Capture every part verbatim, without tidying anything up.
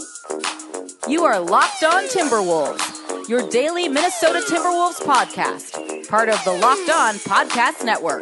You are Locked On Timberwolves, your daily Minnesota Timberwolves podcast, part of the Locked On Podcast Network.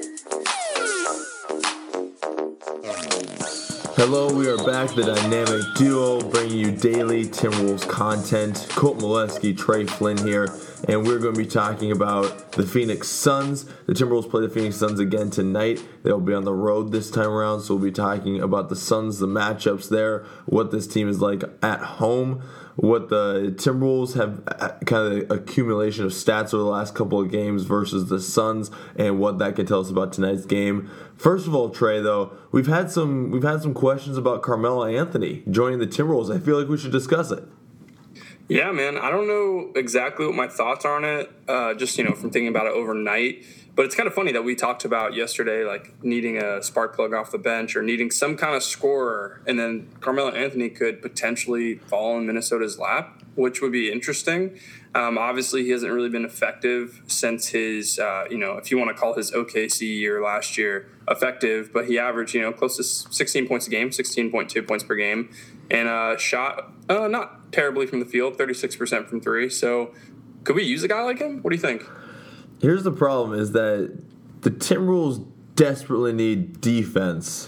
Hello, we are back, the dynamic duo, bringing you daily Timberwolves content. Colt Molesky, Trey Flynn here, and we're going to be talking about the Phoenix Suns. The Timberwolves play the Phoenix Suns again tonight. They'll be on the road this time around, so we'll be talking about the Suns, the matchups there, what this team is like at home, what the Timberwolves have kind of accumulation of stats over the last couple of games versus the Suns, and what that can tell us about tonight's game. First of all, Trey, though, we've had some we've had some questions about Carmelo Anthony joining the Timberwolves. I feel like we should discuss it. Yeah, man. I don't know exactly what my thoughts are on it, uh, just, you know, from thinking about it overnight. But it's kind of funny that we talked about yesterday, like, needing a spark plug off the bench or needing some kind of scorer. And then Carmelo Anthony could potentially fall in Minnesota's lap, which would be interesting. Um, obviously, he hasn't really been effective since his, uh, you know, if you want to call his O K C year last year effective. But he averaged, you know, close to sixteen points a game, sixteen point two points per game. And uh, shot uh, not terribly from the field, thirty-six percent from three. So could we use a guy like him? What do you think? Here's the problem is that the Timberwolves desperately need defense.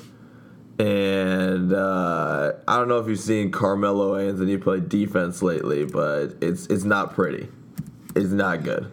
And uh, I don't know if you've seen Carmelo Anthony play defense lately, but it's it's not pretty. It's not good.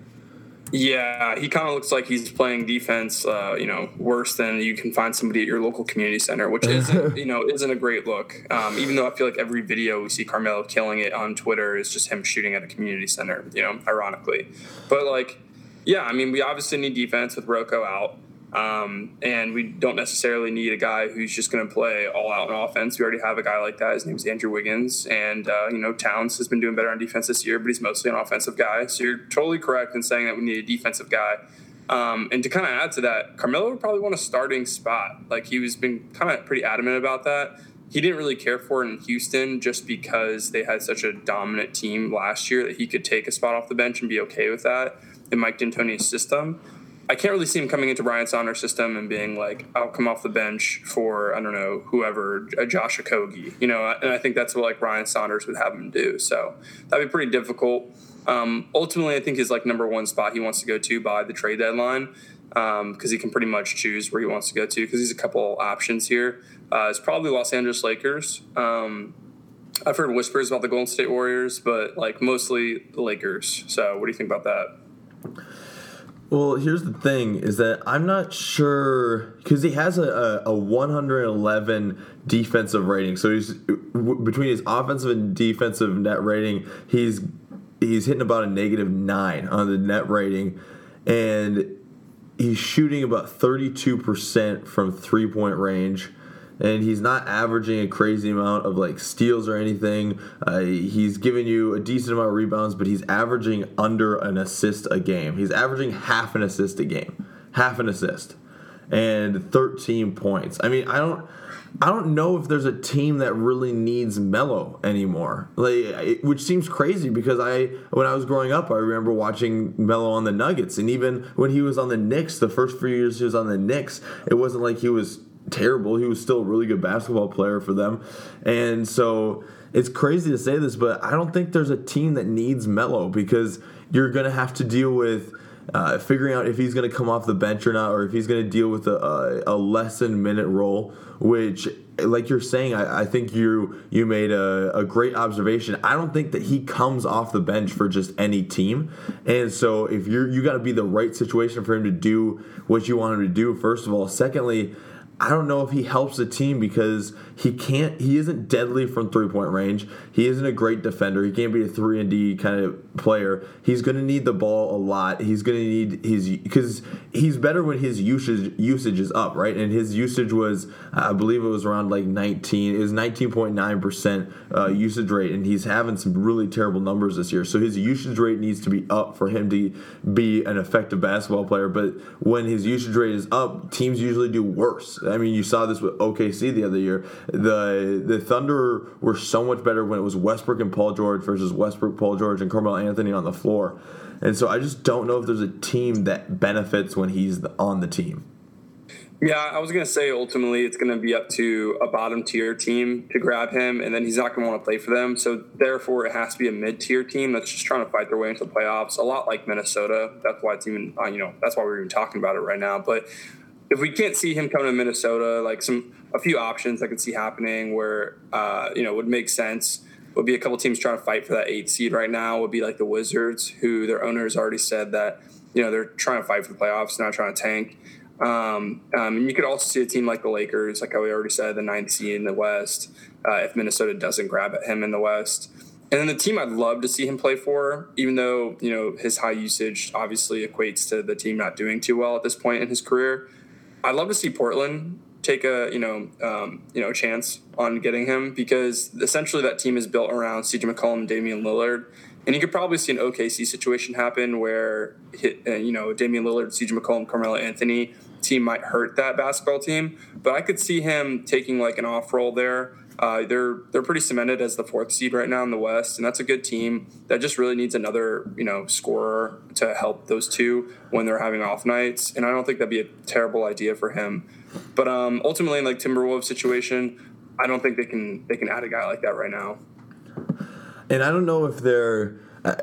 Yeah, he kind of looks like he's playing defense, uh, you know, worse than you can find somebody at your local community center, which isn't, you know, isn't a great look. Um, even though I feel like every video we see Carmelo killing it on Twitter is just him shooting at a community center, you know, ironically. But, like, yeah, I mean, we obviously need defense with Rocco out. Um, and we don't necessarily need a guy who's just going to play all out in offense. We already have a guy like that. His name's Andrew Wiggins. And, uh, you know, Towns has been doing better on defense this year, but he's mostly an offensive guy. So you're totally correct in saying that we need a defensive guy. Um, and to kind of add to that, Carmelo would probably want a starting spot. Like, he was been kind of pretty adamant about that. He didn't really care for it in Houston just because they had such a dominant team last year that he could take a spot off the bench and be okay with that in Mike D'Antoni's system. I can't really see him coming into Ryan Saunders' system and being like, I'll come off the bench for, I don't know, whoever, a Josh Okogie, you know, and I think that's what, like, Ryan Saunders would have him do. So that'd be pretty difficult. Um, ultimately, I think his, like, number one spot he wants to go to by the trade deadline because um, he can pretty much choose where he wants to go to because he's a couple options here. Uh, it's probably Los Angeles Lakers. Um, I've heard whispers about the Golden State Warriors, but, like, mostly the Lakers. So what do you think about that? Well, here's the thing, is that I'm not sure, because he has a, a, a one eleven defensive rating. So he's between his offensive and defensive net rating, he's he's hitting about a negative nine on the net rating. And he's shooting about thirty-two percent from three-point range. And he's not averaging a crazy amount of, like, steals or anything. Uh, he's giving you a decent amount of rebounds, but he's averaging under an assist a game. He's averaging half an assist a game, half an assist, and thirteen points. I mean, I don't, I don't know if there's a team that really needs Melo anymore. Like, it, which seems crazy because I, when I was growing up, I remember watching Melo on the Nuggets, and even when he was on the Knicks, the first few years he was on the Knicks, it wasn't like he was terrible. He was still a really good basketball player for them. And so it's crazy to say this, but I don't think there's a team that needs Melo because you're going to have to deal with uh, figuring out if he's going to come off the bench or not, or if he's going to deal with a, a, a less than minute role, which, like you're saying, I, I think you you made a, a great observation. I don't think that he comes off the bench for just any team. And so if you're, you got to be the right situation for him to do what you want him to do, first of all. Secondly, I don't know if he helps the team because he can't. He isn't deadly from three-point range. He isn't a great defender. He can't be a three and D kind of player. He's going to need the ball a lot. He's going to need his because he's better when his usage usage is up, right? And his usage was, I believe it was around like nineteen. It was nineteen point nine percent uh, usage rate, and he's having some really terrible numbers this year. So his usage rate needs to be up for him to be an effective basketball player. But when his usage rate is up, teams usually do worse. I mean, you saw this with O K C the other year. The the Thunder were so much better when it was Westbrook and Paul George versus Westbrook, Paul George, and Carmelo Anthony on the floor. And so I just don't know if there's a team that benefits when he's on the team. Yeah, I was going to say ultimately it's going to be up to a bottom tier team to grab him, and then he's not going to want to play for them. So therefore, it has to be a mid tier team that's just trying to fight their way into the playoffs. A lot like Minnesota. That's why it's even uh, you know that's why we're even talking about it right now. But if we can't see him coming to Minnesota, like some a few options I could see happening where uh, you know would make sense would be a couple teams trying to fight for that eight seed right now. Would be like the Wizards, who their owners already said that you know they're trying to fight for the playoffs, not trying to tank. Um, um, and you could also see a team like the Lakers, like we already said, the ninth seed in the West, uh, if Minnesota doesn't grab at him in the West. And then the team I'd love to see him play for, even though, you know, his high usage obviously equates to the team not doing too well at this point in his career. I'd love to see Portland take a, you know, um, you know, chance on getting him, because essentially that team is built around C J McCollum and Damian Lillard. And you could probably see an O K C situation happen where, uh, you know, Damian Lillard, C J McCollum, Carmelo Anthony team might hurt that basketball team. But I could see him taking like an off role there. Uh, they're they're pretty cemented as the fourth seed right now in the West, and that's a good team that just really needs another, you know, scorer to help those two when they're having off nights. And I don't think that'd be a terrible idea for him. But um, ultimately, in like Timberwolves situation, I don't think they can they can add a guy like that right now. And I don't know if they're,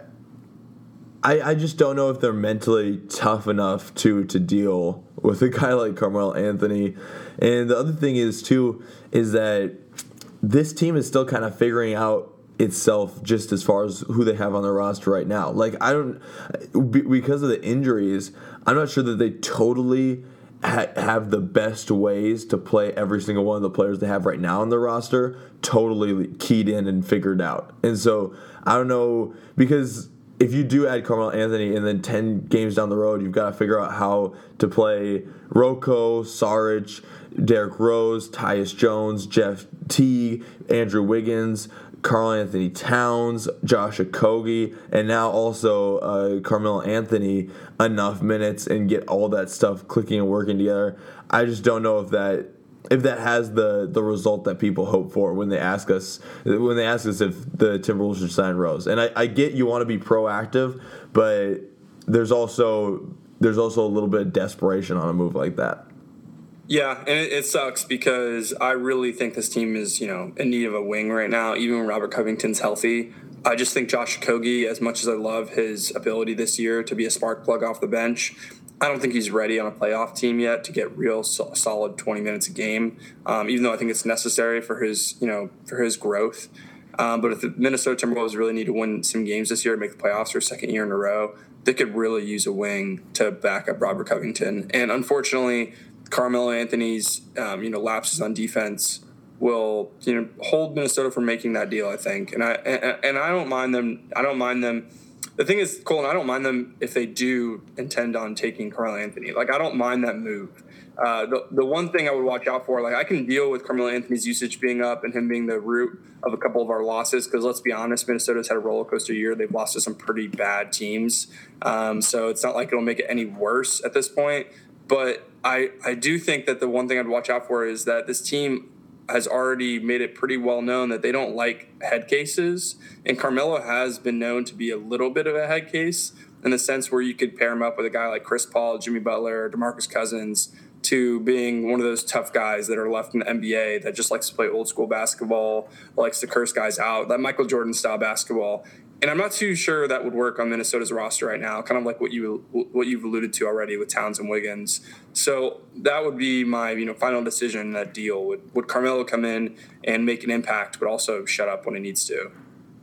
I I just don't know if they're mentally tough enough to to deal with a guy like Carmelo Anthony. And the other thing is too is that this team is still kind of figuring out itself just as far as who they have on their roster right now. Like I don't, because of the injuries, I'm not sure that they totally ha- have the best ways to play every single one of the players they have right now on their roster totally keyed in and figured out. And so I don't know, because if you do add Carmelo Anthony and then ten games down the road, you've got to figure out how to play Rocco, Saric, Derrick Rose, Tyus Jones, Jeff Teague, Andrew Wiggins, Karl Anthony Towns, Josh Okogie, and now also uh, Carmelo Anthony enough minutes and get all that stuff clicking and working together. I just don't know if that if that has the, the result that people hope for when they ask us when they ask us if the Timberwolves should sign Rose. And I, I get you want to be proactive, but there's also there's also a little bit of desperation on a move like that. Yeah, and it, it sucks because I really think this team is, you know, in need of a wing right now, even when Robert Covington's healthy. I just think Josh Okogie, as much as I love his ability this year to be a spark plug off the bench, I don't think he's ready on a playoff team yet to get real so- solid twenty minutes a game, um, even though I think it's necessary for his, you know, for his growth. Um, but if the Minnesota Timberwolves really need to win some games this year and make the playoffs for a second year in a row, they could really use a wing to back up Robert Covington. And unfortunately, Carmelo Anthony's, um, you know, lapses on defense will, you know, hold Minnesota from making that deal, I think. And I and, and I don't mind them. I don't mind them. The thing is, Colin, I don't mind them if they do intend on taking Carmelo Anthony. Like, I don't mind that move. Uh, the the one thing I would watch out for, like, I can deal with Carmelo Anthony's usage being up and him being the root of a couple of our losses, because let's be honest, Minnesota's had a roller coaster year. They've lost to some pretty bad teams. Um, so it's not like it'll make it any worse at this point. But I, I do think that the one thing I'd watch out for is that this team has already made it pretty well known that they don't like head cases. And Carmelo has been known to be a little bit of a head case in the sense where you could pair him up with a guy like Chris Paul, Jimmy Butler, DeMarcus Cousins, to being one of those tough guys that are left in the N B A that just likes to play old school basketball, likes to curse guys out, that Michael Jordan style basketball. And I'm not too sure that would work on Minnesota's roster right now, kind of like what you what you've alluded to already with Towns and Wiggins. So that would be my you know final decision in that deal. Would would Carmelo come in and make an impact, but also shut up when he needs to?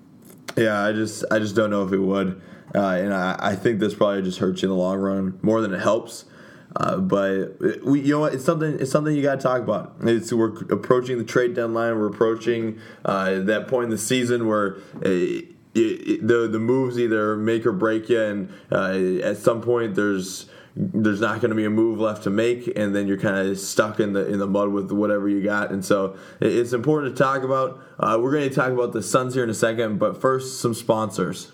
Yeah, I just I just don't know if it would, uh, and I, I think this probably just hurts you in the long run more than it helps. Uh, but we, you know what? It's something. It's something you got to talk about. It's we're approaching the trade deadline. We're approaching uh, that point in the season where. Uh, It, it, the the moves either make or break you, and uh, at some point there's there's not going to be a move left to make, and then you're kind of stuck in the in the mud with whatever you got. And so it, it's important to talk about. Uh, we're going to talk about the Suns here in a second, but first some sponsors.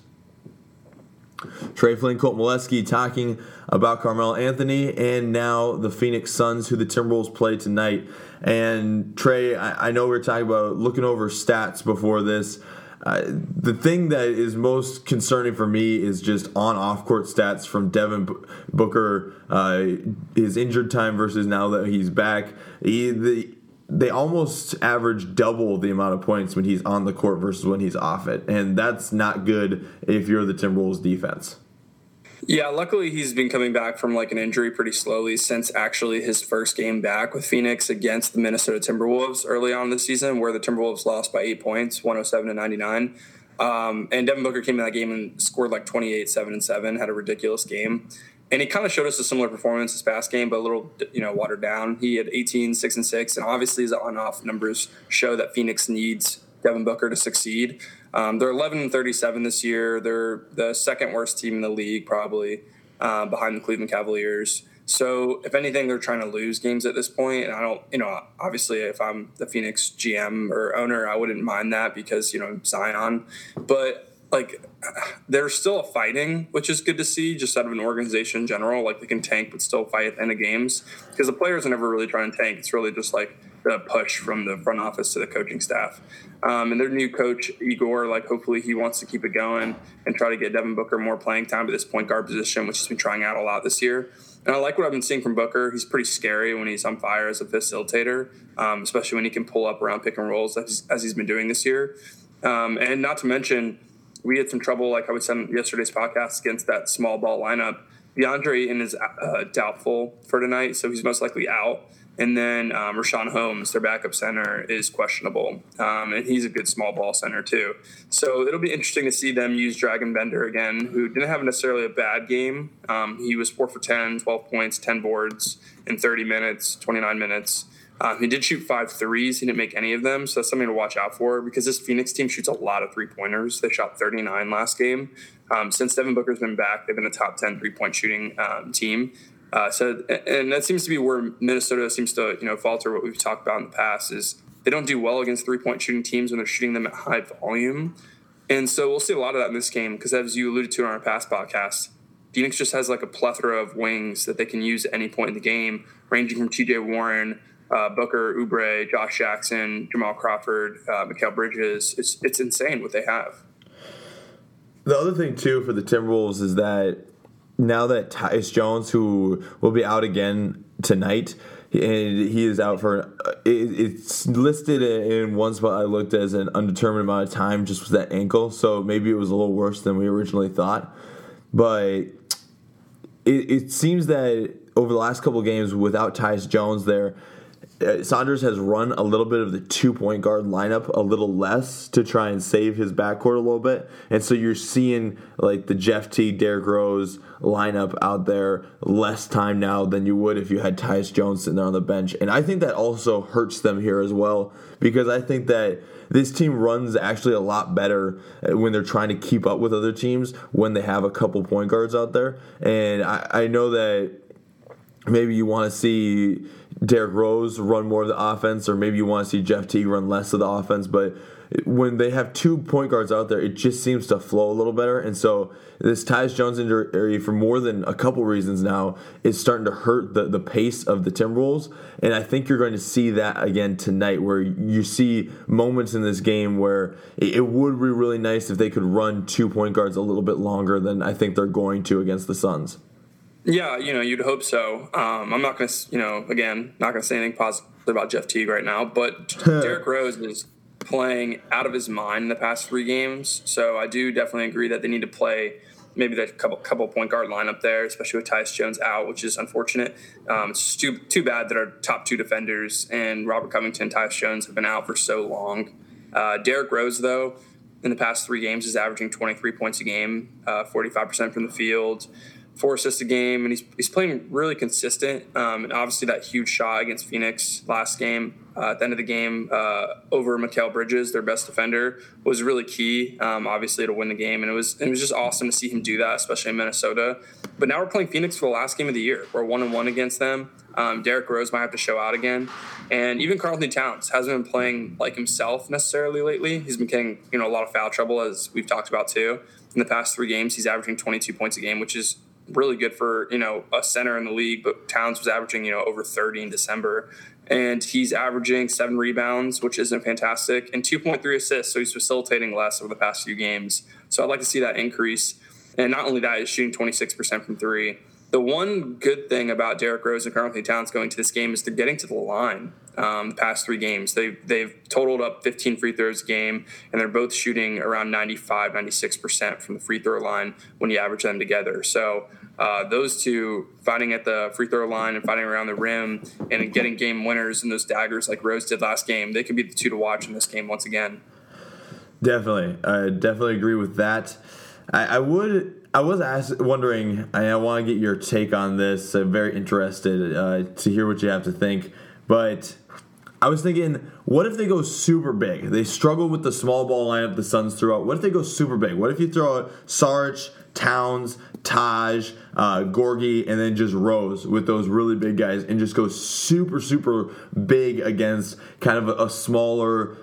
Trey Flynn, Colt Molesky talking about Carmelo Anthony and now the Phoenix Suns, who the Timberwolves play tonight. And Trey, I, I know we were talking about looking over stats before this. Uh, the thing that is most concerning for me is just on-off court stats from Devin Booker, uh, his injured time versus now that he's back. He, the, they almost average double the amount of points when he's on the court versus when he's off it, and that's not good if you're the Timberwolves defense. Yeah, luckily he's been coming back from like an injury pretty slowly since actually his first game back with Phoenix against the Minnesota Timberwolves early on in the season, where the Timberwolves lost by eight points, one oh seven to ninety-nine. Um, and Devin Booker came in that game and scored like twenty-eight, seven, and seven, had a ridiculous game. And he kind of showed us a similar performance this past game, but a little, you know, watered down. He had eighteen, six, and six, and obviously his on-off numbers show that Phoenix needs Devin Booker to succeed. Um, they're eleven and thirty-seven this year. They're the second worst team in the league, probably, uh, behind the Cleveland Cavaliers. So, if anything, they're trying to lose games at this point. And I don't, you know, obviously, if I'm the Phoenix G M or owner, I wouldn't mind that because, you know, Zion. But, like, they're still fighting, which is good to see, just out of an organization in general. Like, they can tank but still fight at the end of games. Because the players are never really trying to tank. It's really just, like, the push from the front office to the coaching staff. Um, and their new coach, Igor, like hopefully he wants to keep it going and try to get Devin Booker more playing time at this point guard position, which he's been trying out a lot this year. And I like what I've been seeing from Booker. He's pretty scary when he's on fire as a facilitator, um, especially when he can pull up around pick and rolls as, as he's been doing this year. Um, and not to mention, we had some trouble, like I was saying in yesterday's podcast, against that small ball lineup. DeAndre in is uh, doubtful for tonight, so he's most likely out. And then um, Rashawn Holmes, their backup center, is questionable. Um, and he's a good small ball center, too. So it'll be interesting to see them use Dragon Bender again, who didn't have necessarily a bad game. Um, he was four for ten, twelve points, ten boards in thirty minutes, twenty-nine minutes. Um, he did shoot five threes. He didn't make any of them. So that's something to watch out for because this Phoenix team shoots a lot of three-pointers. They shot thirty-nine last game. Um, since Devin Booker's been back, they've been a top ten three-point shooting um, team. Uh, so, and that seems to be where Minnesota seems to, you know, falter. What we've talked about in the past is they don't do well against three-point shooting teams when they're shooting them at high volume. And so we'll see a lot of that in this game because, as you alluded to in our past podcast, Phoenix just has like a plethora of wings that they can use at any point in the game, ranging from T J Warren, uh, Booker, Oubre, Josh Jackson, Jamal Crawford, uh, Mikal Bridges. It's it's insane what they have. The other thing, too, for the Timberwolves is that now that Tyus Jones, who will be out again tonight, and he is out for, it's listed in one spot I looked as an undetermined amount of time, just with that ankle, so maybe it was a little worse than we originally thought. But it, it seems that over the last couple of games, without Tyus Jones there, Saunders has run a little bit of the two-point guard lineup a little less to try and save his backcourt a little bit. And so you're seeing like the Jeff T, Derrick Rose lineup out there less time now than you would if you had Tyus Jones sitting there on the bench. And I think that also hurts them here as well because I think that this team runs actually a lot better when they're trying to keep up with other teams when they have a couple point guards out there. And I, I know that maybe you want to see Derrick Rose run more of the offense, or maybe you want to see Jeff T run less of the offense. But when they have two point guards out there, it just seems to flow a little better. And so this Tyus Jones injury, for more than a couple reasons now, is starting to hurt the, the pace of the Timberwolves. And I think you're going to see that again tonight, where you see moments in this game where it would be really nice if they could run two point guards a little bit longer than I think they're going to against the Suns. Yeah, you know, you'd hope so. Um, I'm not going to, you know, again, not going to say anything positive about Jeff Teague right now, but Derrick Rose is playing out of his mind in the past three games. So I do definitely agree that they need to play maybe the couple couple point guard lineup there, especially with Tyus Jones out, which is unfortunate. Um, it's too, too bad that our top two defenders and Robert Covington, Tyus Jones have been out for so long. Uh, Derrick Rose, though, in the past three games is averaging twenty-three points a game, uh, forty-five percent from the field, four assists a game, and he's he's playing really consistent. Um, and obviously that huge shot against Phoenix last game, uh, at the end of the game, uh, over Mikal Bridges, their best defender, was really key, um, obviously, to win the game. And it was it was just awesome to see him do that, especially in Minnesota. But now we're playing Phoenix for the last game of the year. We're one and one against them. Um, Derrick Rose might have to show out again. And even Karl-Anthony Towns hasn't been playing like himself necessarily lately. He's been getting, you know, a lot of foul trouble, as we've talked about too. In the past three games, he's averaging twenty-two points a game, which is really good for, you know, a center in the league. But Towns was averaging, you know, over thirty in December. and he's averaging seven rebounds, which isn't fantastic, and two point three assists, so he's facilitating less over the past few games. So I'd like to see that increase. And not only that, he's shooting twenty-six percent from three. The one good thing about Derrick Rose and Karl-Anthony Towns going to this game is they're getting to the line. Um, the past three games, they've, they've totaled up fifteen free throws a game, and they're both shooting around ninety-five, ninety-six percent from the free throw line when you average them together. So uh, those two fighting at the free throw line and fighting around the rim and getting game winners and those daggers like Rose did last game, they could be the two to watch in this game once again. Definitely. I definitely agree with that. I, I would... I was asked, wondering, I, I want to get your take on this. I'm very interested uh, to hear what you have to think. But I was thinking, what if they go super big? They struggle with the small ball lineup the Suns threw out. What if they go super big? What if you throw out Saric, Towns, Taj, uh, Gorgie, and then just Rose with those really big guys and just go super, super big against kind of a, a smaller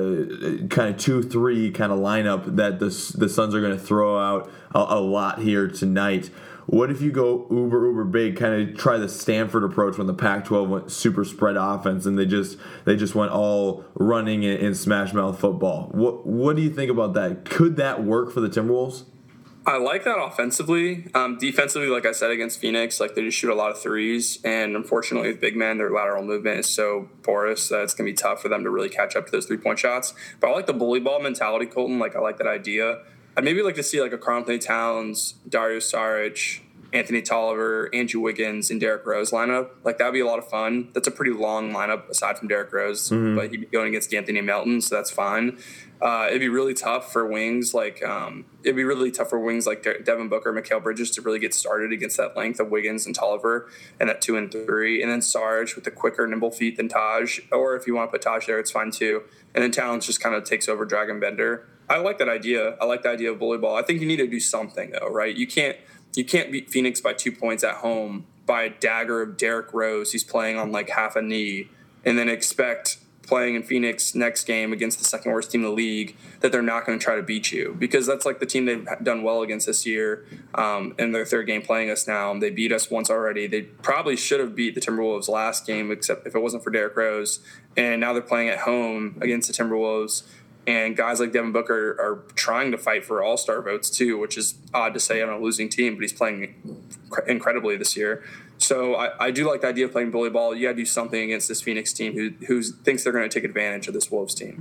uh, kind of two three kind of lineup that the, the Suns are going to throw out a, a lot here tonight. What if you go uber, uber big, kind of try the Stanford approach when the Pac twelve went super spread offense and they just they just went all running and, and smash mouth football? What, what do you think about that? Could that work for the Timberwolves? I like that offensively. Um, defensively, like I said, against Phoenix, like they just shoot a lot of threes. And unfortunately, with big men, their lateral movement is so porous that it's going to be tough for them to really catch up to those three-point shots. But I like the bully ball mentality, Colton. Like, I like that idea. I'd maybe like to see like a Karl-Anthony Towns, Dario Saric, Anthony Tolliver, Andrew Wiggins, and Derrick Rose lineup. Like, that would be a lot of fun. That's a pretty long lineup aside from Derrick Rose, mm-hmm. but he'd be going against Anthony Melton, so that's fine. Uh, it'd be really tough for wings like um, it'd be really tough for wings like De- Devin Booker, Mikal Bridges to really get started against that length of Wiggins and Tolliver and that two and three, and then Sarge with the quicker, nimble feet than Taj. Or if you want to put Taj there, it's fine too. And then Towns just kind of takes over Dragon Bender. I like that idea. I like the idea of bully ball. I think you need to do something though, right? You can't you can't beat Phoenix by two points at home by a dagger of Derrick Rose. He's playing on like half a knee, and then expect playing in Phoenix next game against the second worst team in the league that they're not going to try to beat you, because that's like the team they've done well against this year um, in their third game playing us now. They beat us once already. They probably should have beat the Timberwolves last game, except if it wasn't for Derrick Rose. And now they're playing at home against the Timberwolves. And guys like Devin Booker are trying to fight for all-star votes too, which is odd to say on a losing team, but he's playing incredibly this year. So I, I do like the idea of playing bully ball. You got to do something against this Phoenix team who who thinks they're going to take advantage of this Wolves team.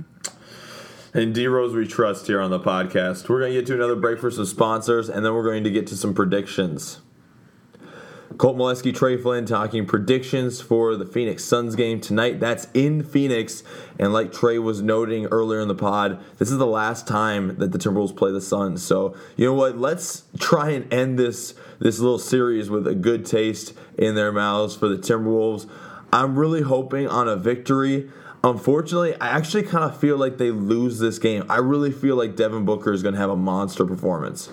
And D Rose we trust here on the podcast. We're going to get to another break for some sponsors, and then we're going to get to some predictions. Colt Molesky, Trey Flynn talking predictions for the Phoenix Suns game tonight. That's in Phoenix. And like Trey was noting earlier in the pod, this is the last time that the Timberwolves play the Suns. So, you know what? Let's try and end this, this little series with a good taste in their mouths for the Timberwolves. I'm really hoping on a victory. Unfortunately, I actually kind of feel like they lose this game. I really feel like Devin Booker is going to have a monster performance.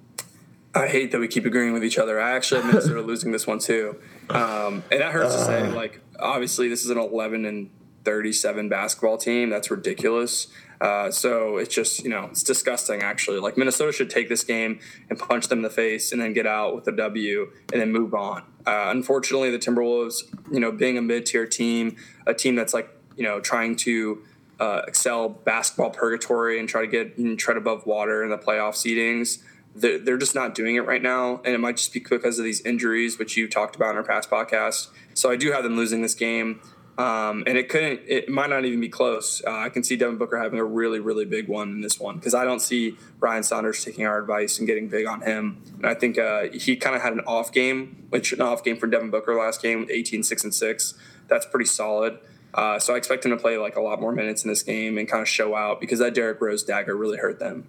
I hate that we keep agreeing with each other. I actually have Minnesota losing this one too, um, and that hurts uh, to say. Like, obviously, this is an eleven and thirty-seven basketball team. That's ridiculous. Uh, so it's just, you know, it's disgusting. Actually, like Minnesota should take this game and punch them in the face, and then get out with a W, and then move on. Uh, unfortunately, the Timberwolves, you know, being a mid-tier team, a team that's like, you know, trying to uh, excel basketball purgatory and try to get and tread above water in the playoff seedings. They're just not doing it right now, and it might just be because of these injuries, which you talked about in our past podcast. So I do have them losing this game, um, and it couldn't. It might not even be close. Uh, I can see Devin Booker having a really, really big one in this one, because I don't see Ryan Saunders taking our advice and getting big on him. And I think uh, he kind of had an off game, which an off game for Devin Booker last game with eighteen, six, and six. That's pretty solid. Uh, so I expect him to play like a lot more minutes in this game and kind of show out, because that Derrick Rose dagger really hurt them.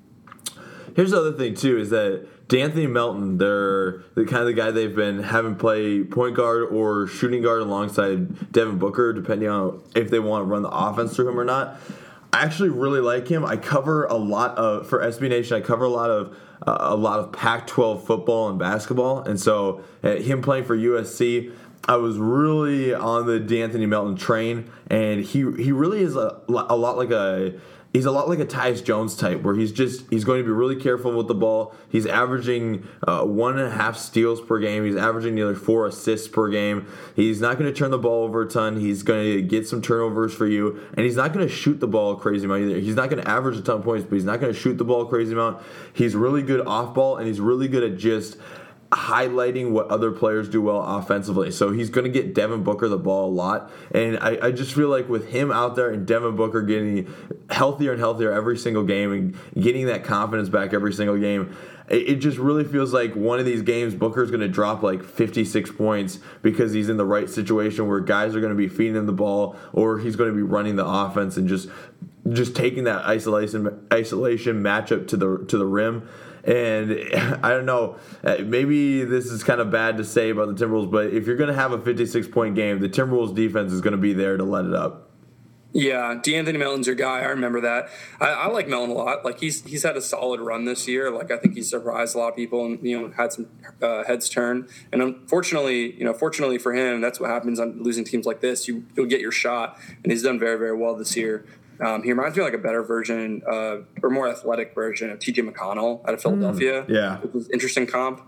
Here's the other thing, too, is that D'Anthony Melton, they're the kind of the guy they've been having play point guard or shooting guard alongside Devin Booker, depending on if they want to run the offense through him or not. I actually really like him. I cover a lot of, for S B Nation, I cover a lot of uh, a lot of Pac twelve football and basketball. And so uh, him playing for U S C, I was really on the D'Anthony Melton train. And he, he really is a, a lot like a he's a lot like a Tyus Jones type, where he's just he's going to be really careful with the ball. He's averaging uh, one and a half steals per game. He's averaging nearly four assists per game. He's not going to turn the ball over a ton. He's going to get some turnovers for you, and he's not going to shoot the ball a crazy amount either. He's not going to average a ton of points, but he's not going to shoot the ball a crazy amount. He's really good off ball, and he's really good at just highlighting what other players do well offensively. So he's going to get Devin Booker the ball a lot. And I, I just feel like with him out there and Devin Booker getting healthier and healthier every single game and getting that confidence back every single game, it, it just really feels like one of these games Booker's going to drop like fifty-six points because he's in the right situation where guys are going to be feeding him the ball, or he's going to be running the offense and just just taking that isolation isolation matchup to the to the rim. And I don't know, maybe this is kind of bad to say about the Timberwolves, but if you're going to have a fifty-six point game, the Timberwolves defense is going to be there to let it up. Yeah, DeAnthony Melton's your guy. I remember that. I, I like Melton a lot. Like he's he's had a solid run this year. Like I think he's surprised a lot of people and you know had some uh, heads turn. And unfortunately, you know, fortunately for him, that's what happens on losing teams like this. You you'll get your shot, and he's done very very well this year. Um, he reminds me of like a better version, uh, or more athletic version of T J McConnell out of Philadelphia. Mm, yeah, which was interesting comp,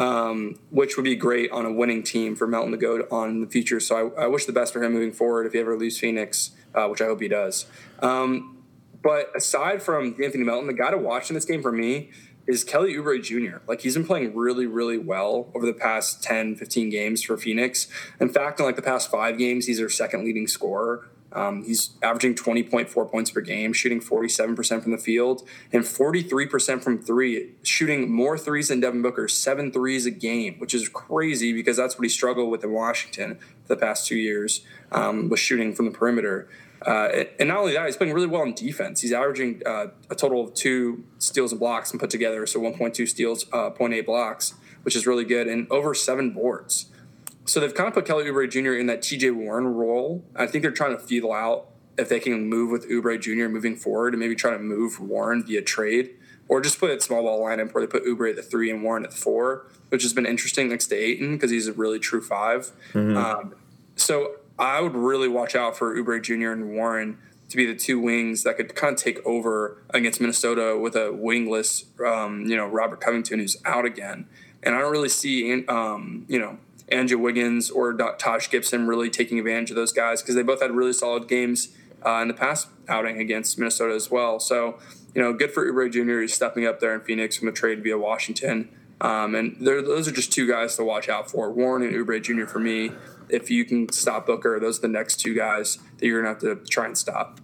um, which would be great on a winning team for Melton to go on in the future. So I, I wish the best for him moving forward if he ever leaves Phoenix, uh, which I hope he does. Um, but aside from Anthony Melton, the guy to watch in this game for me is Kelly Oubre Junior Like he's been playing really, really well over the past ten, fifteen games for Phoenix. In fact, in like the past five games, he's their second leading scorer. Um, he's averaging twenty point four points per game, shooting forty-seven percent from the field and forty-three percent from three, shooting more threes than Devin Booker, seven threes a game, which is crazy because that's what he struggled with in Washington for the past two years, um, was shooting from the perimeter. Uh, and not only that, he's playing really well on defense. He's averaging uh, a total of two steals and blocks and put together, so one point two steals, uh, zero point eight blocks, which is really good, and over seven boards. So they've kind of put Kelly Oubre Junior in that T J Warren role. I think they're trying to feel out if they can move with Oubre Junior moving forward and maybe try to move Warren via trade or just put a small ball lineup where they put Oubre at the three and Warren at the four, which has been interesting next to Ayton because he's a really true five. Mm-hmm. Um, so I would really watch out for Oubre Junior and Warren to be the two wings that could kind of take over against Minnesota with a wingless, um, you know, Robert Covington who's out again. And I don't really see, um, you know, Andrew Wiggins or Taj Gibson really taking advantage of those guys because they both had really solid games uh, in the past outing against Minnesota as well. So, you know, good for Oubre Junior He's stepping up there in Phoenix from the trade via Washington. Um, and those are just two guys to watch out for, Warren and Oubre Junior for me. If you can stop Booker, those are the next two guys that you're going to have to try and stop.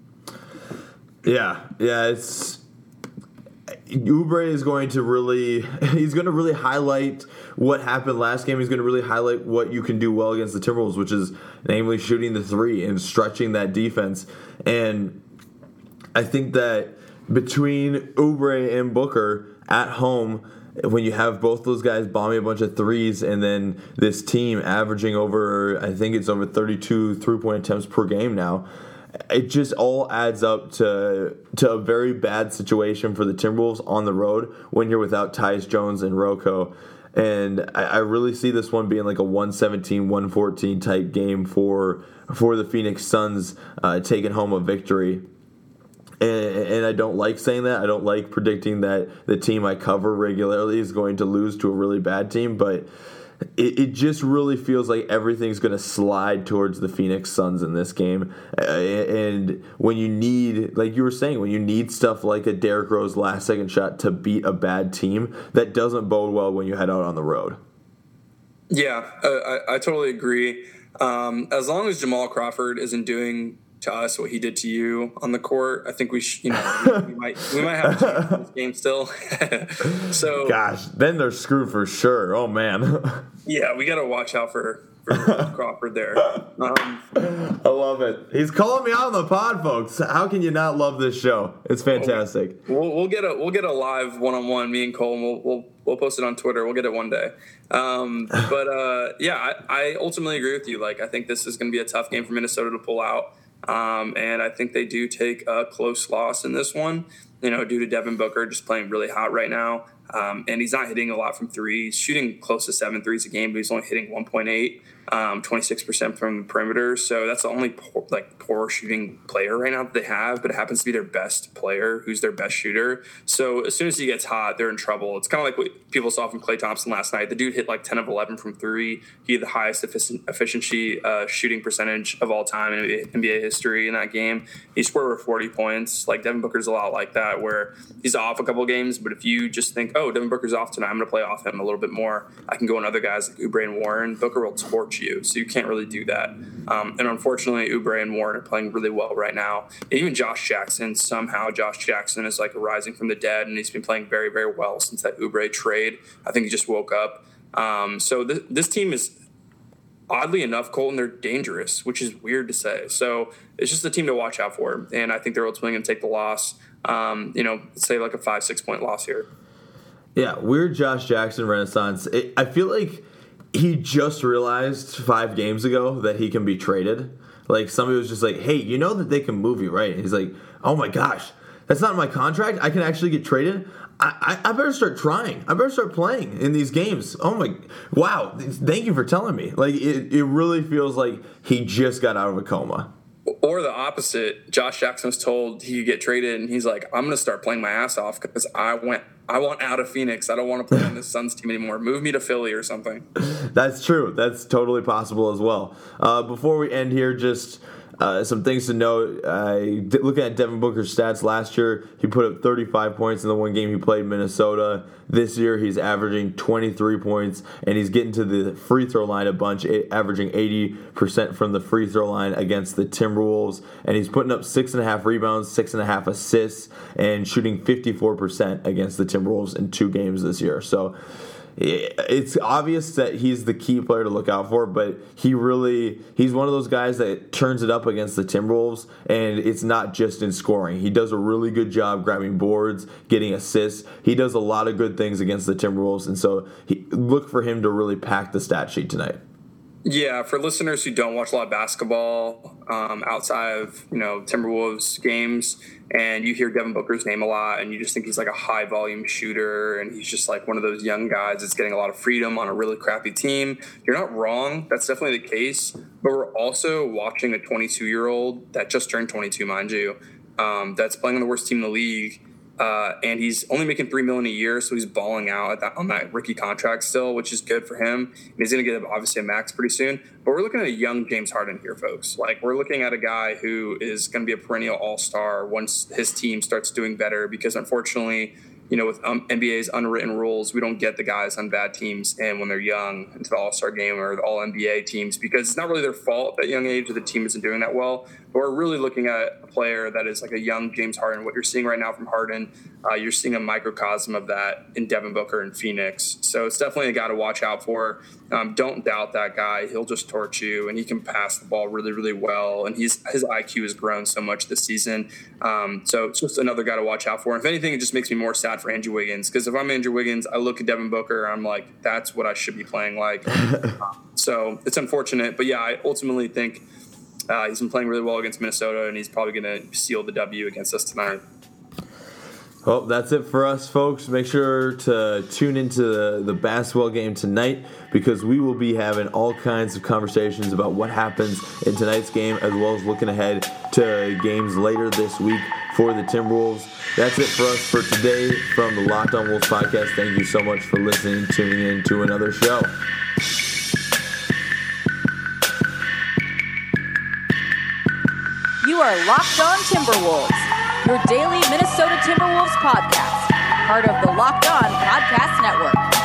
Yeah, yeah, it's Oubre is going to really he's going to really highlight what happened last game. He's going to really highlight what you can do well against the Timberwolves, which is namely shooting the three and stretching that defense. And I think that between Oubre and Booker at home, when you have both those guys bombing a bunch of threes and then this team averaging over, I think it's over thirty-two three-point attempts per game now, it just all adds up to to a very bad situation for the Timberwolves on the road when you're without Tyus Jones and Rocco. And I, I really see this one being like a one seventeen one fourteen type game for for the Phoenix Suns uh, taking home a victory. And, and I don't like saying that. I don't like predicting that the team I cover regularly is going to lose to a really bad team, but It, it just really feels like everything's going to slide towards the Phoenix Suns in this game. Uh, and when you need, like you were saying, when you need stuff like a Derrick Rose last second shot to beat a bad team, that doesn't bode well when you head out on the road. Yeah, uh, I, I totally agree. Um, as long as Jamal Crawford isn't doing to us what he did to you on the court, I think we should, you know, we, we might we might have a chance in this game still. So gosh, then they're screwed for sure. Oh man. Yeah, we got to watch out for, for Crawford there. Um, I love it. He's calling me out on the pod, folks. How can you not love this show? It's fantastic. We'll, we'll get a we'll get a live one on one. Me and Cole, and we'll we'll we'll post it on Twitter. We'll get it one day. Um, but uh, yeah, I, I ultimately agree with you. Like, I think this is going to be a tough game for Minnesota to pull out. Um, and I think they do take a close loss in this one, you know, due to Devin Booker just playing really hot right now. Um, and he's not hitting a lot from three. He's shooting close to seven threes a game, but he's only hitting one point eight. um, twenty-six percent from the perimeter. So that's the only poor, like poor shooting player right now that they have, but it happens to be their best player, who's their best shooter. So as soon as he gets hot, they're in trouble. It's kind of like what people saw from Klay Thompson last night. The dude hit like ten of eleven from three. He had the highest efficient, efficiency uh, shooting percentage of all time in N B A history in that game. He scored over forty points. Like Devin Booker's a lot like that, where he's off a couple of games, but if you just think, oh, Devin Booker's off tonight, I'm going to play off him a little bit more. I can go on other guys like Oubre and Warren. Booker will torch you, so you can't really do that. Um, and unfortunately, Oubre and Warren are playing really well right now. And even Josh Jackson, somehow Josh Jackson is like rising from the dead, and he's been playing very, very well since that Oubre trade. I think he just woke up. Um, so th- this team is, oddly enough, Colton, they're dangerous, which is weird to say. So it's just a team to watch out for, and I think they're ultimately going to take the loss. Um, you know, say like a five, six point loss here. Yeah, weird Josh Jackson renaissance. It, I feel like he just realized five games ago that he can be traded. Like, somebody was just like, hey, you know that they can move you, right? And he's like, oh my gosh, that's not in my contract? I can actually get traded? I, I, I better start trying. I better start playing in these games. Oh my, wow, thank you for telling me. Like, it, it really feels like he just got out of a coma. Or the opposite, Josh Jackson was told he could get traded, and he's like, I'm going to start playing my ass off because I went, I want out of Phoenix. I don't want to play on this Suns team anymore. Move me to Philly or something. That's true. That's totally possible as well. Uh, before we end here, just uh, some things to note. I did, looking at Devin Booker's stats last year, he put up thirty-five points in the one game he played in Minnesota. This year, he's averaging twenty-three points, and he's getting to the free throw line a bunch, averaging eighty percent from the free throw line against the Timberwolves. And he's putting up six and a half rebounds, six and a half assists, and shooting fifty-four percent against the Timberwolves in two games this year. So it's obvious that he's the key player to look out for, but he really, he's one of those guys that turns it up against the Timberwolves, and it's not just in scoring. He does a really good job grabbing boards, getting assists. He does a lot of good things against the Timberwolves, and so he, look for him to really pack the stat sheet tonight. Yeah, for listeners who don't watch a lot of basketball um, outside of, you know, Timberwolves games, and you hear Devin Booker's name a lot, and you just think he's like a high-volume shooter, and he's just like one of those young guys that's getting a lot of freedom on a really crappy team. You're not wrong. That's definitely the case. But we're also watching a twenty-two-year-old that just turned twenty-two, mind you, um, that's playing on the worst team in the league. Uh, and he's only making three million dollars a year, so he's balling out at that, on that rookie contract still, which is good for him. And he's going to get obviously a max pretty soon. But we're looking at a young James Harden here, folks. Like, we're looking at a guy who is going to be a perennial all-star once his team starts doing better, because unfortunately, you know, with um, N B A's unwritten rules, we don't get the guys on bad teams and when they're young into the All-Star game or the All N B A teams, because it's not really their fault at young age that the team isn't doing that well. But we're really looking at a player that is like a young James Harden. What you're seeing right now from Harden, uh, you're seeing a microcosm of that in Devin Booker and Phoenix. So it's definitely a guy to watch out for. Um, don't doubt that guy. He'll just torch you, and he can pass the ball really, really well. And he's his I Q has grown so much this season. Um, so it's just another guy to watch out for. And if anything, it just makes me more sad for Andrew Wiggins, because if I'm Andrew Wiggins, I look at Devin Booker, and I'm like, that's what I should be playing like. um, so it's unfortunate. But, yeah, I ultimately think uh, he's been playing really well against Minnesota, and he's probably going to seal the W against us tonight. Well, that's it for us, folks. Make sure to tune into the, the basketball game tonight, because we will be having all kinds of conversations about what happens in tonight's game, as well as looking ahead to games later this week for the Timberwolves. That's it for us for today from the Locked On Wolves podcast. Thank you so much for listening, tuning in to another show. You are Locked On Timberwolves, your daily Minnesota Timberwolves podcast, part of the Locked On Podcast Network.